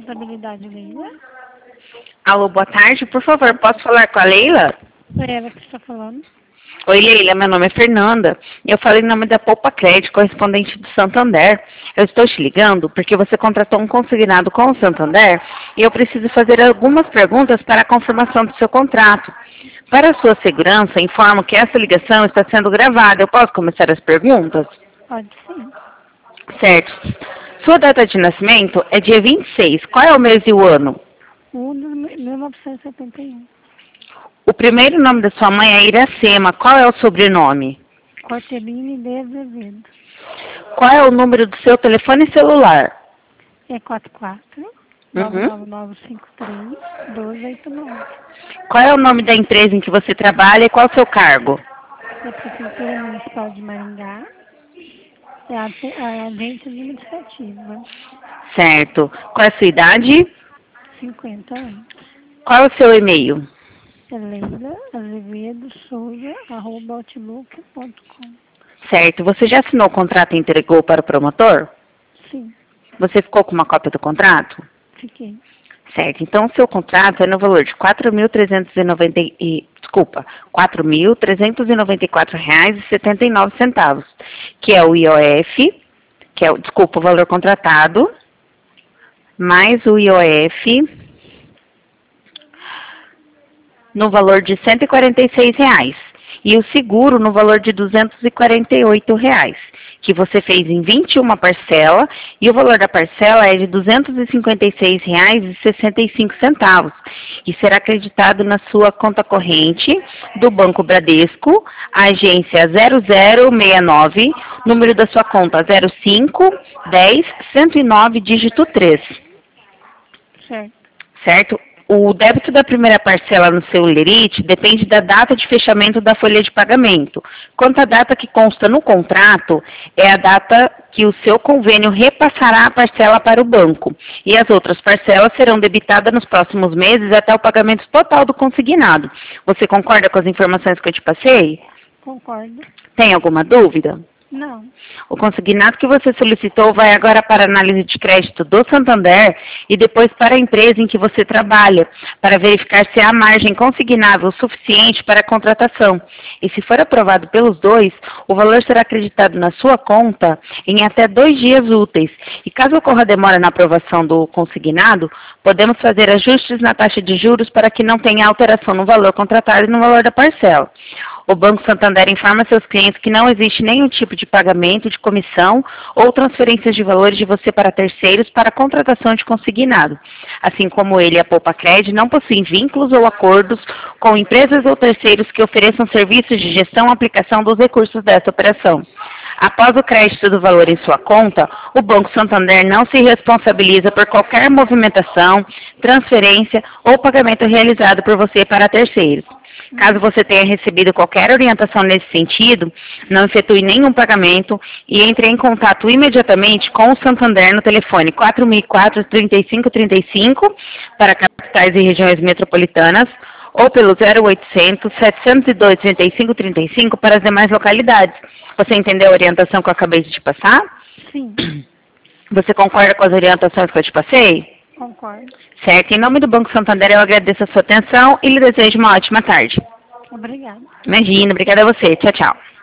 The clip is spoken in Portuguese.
Contabilidade, Leila. Alô, boa tarde. Por favor, posso falar com a Leila? É ela que está falando. Oi, Leila. Meu nome é Fernanda. Eu falo em nome da Poupa Crédito, correspondente do Santander. Eu estou te ligando porque você contratou um consignado com o Santander e eu preciso fazer algumas perguntas para a confirmação do seu contrato. Para a sua segurança, informo que essa ligação está sendo gravada. Eu posso começar as perguntas? Pode sim. Certo. Sua data de nascimento é dia 26. Qual é o mês e o ano? 1971. O primeiro nome da sua mãe é Iracema. Qual é o sobrenome? Cortelini de Azevedo. Qual é o número do seu telefone celular? É 44 Uhum. 99953 1289. Qual é o nome da empresa em que você trabalha e qual é o seu cargo? É a Prefeitura Municipal de Maringá. É a agente administrativa. Certo. Qual é a sua idade? 50 anos. Qual é o seu e-mail? É Leila Azevedo Souza, @outlook.com. Certo. Você já assinou o contrato e entregou para o promotor? Sim, Você ficou com uma cópia do contrato? fiquei. Certo. Então, o seu contrato é no valor de R$ 4.394,79, que é o IOF, que é o valor contratado, mais o IOF, no valor de R$ 146,00. E o seguro no valor de R$ 248,00, que você fez em 21 parcelas, e o valor da parcela é de R$ 256,65, e será acreditado na sua conta corrente do Banco Bradesco, agência 0069, número da sua conta 0510-109, dígito 3. Certo. Certo? O débito da primeira parcela no seu lerite depende da data de fechamento da folha de pagamento. Quanto à data que consta no contrato, é a data que o seu convênio repassará a parcela para o banco. E as outras parcelas serão debitadas nos próximos meses até o pagamento total do consignado. Você concorda com as informações que eu te passei? Concordo. Tem alguma dúvida? Não. O consignado que você solicitou vai agora para a análise de crédito do Santander e depois para a empresa em que você trabalha, para verificar se há margem consignável suficiente para a contratação. E se for aprovado pelos dois, o valor será acreditado na sua conta em até 2 dias úteis. E caso ocorra demora na aprovação do consignado, podemos fazer ajustes na taxa de juros para que não tenha alteração no valor contratado e no valor da parcela. O Banco Santander informa seus clientes que não existe nenhum tipo de pagamento de comissão ou transferências de valores de você para terceiros para contratação de consignado. Assim como ele e a Poupa Crédito não possuem vínculos ou acordos com empresas ou terceiros que ofereçam serviços de gestão e aplicação dos recursos dessa operação. Após o crédito do valor em sua conta, o Banco Santander não se responsabiliza por qualquer movimentação, transferência ou pagamento realizado por você para terceiros. Caso você tenha recebido qualquer orientação nesse sentido, não efetue nenhum pagamento e entre em contato imediatamente com o Santander no telefone 4004-3535 para capitais e regiões metropolitanas ou pelo 0800-702-3535 para as demais localidades. Você entendeu a orientação que eu acabei de te passar? Sim, Você concorda com as orientações que eu te passei? concordo. Certo. Em nome do Banco Santander, eu agradeço a sua atenção e lhe desejo uma ótima tarde. Obrigada. Imagina, obrigada a você. Tchau, tchau.